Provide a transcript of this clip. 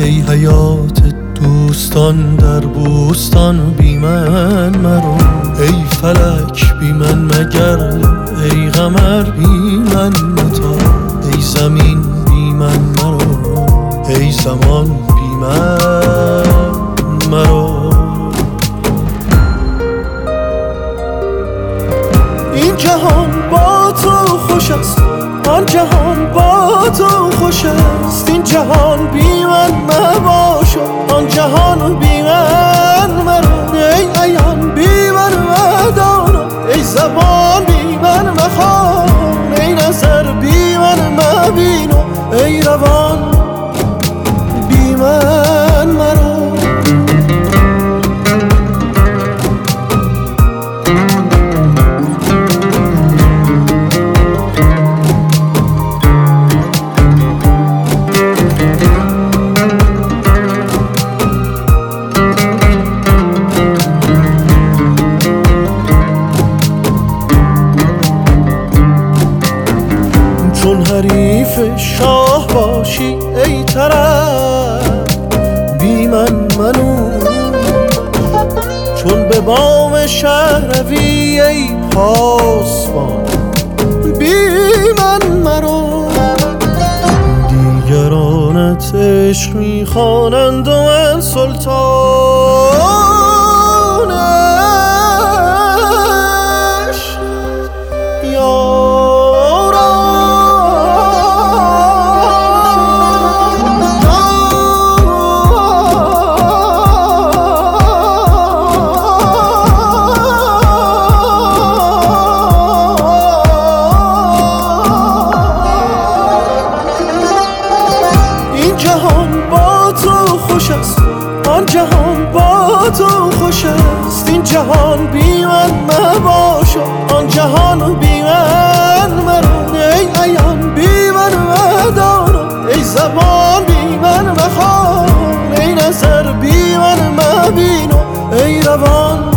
ای حیات دوستان در بوستان بی من مرو، ای فلک بی من مگر، ای قمر بی من متا، ای زمین بی من مرو، ای زمان بی من مرو. این جهان با تو خوش است، آن جهان با تو خوش است، این جهان بی من مباش، آن جهان بی من مرو، ای عیان بی من مدانا، ای زبان بی من مخوان، ای نظر بی من مبین، ای روان بی من مرو. چون حریف شاه باشی ای طرب بی من منو، چون به بام شهر روی ای پاسبان بی من مرو. دیگرانت عشق میخوانند و من سلطان آن جهان با تو خوش است، این جهان بی من مباش، آن جهان بی من مرو، ای عیان بی من مدانا، ای زبان بی من مخوان، ای نظر بی من مبین، ای روان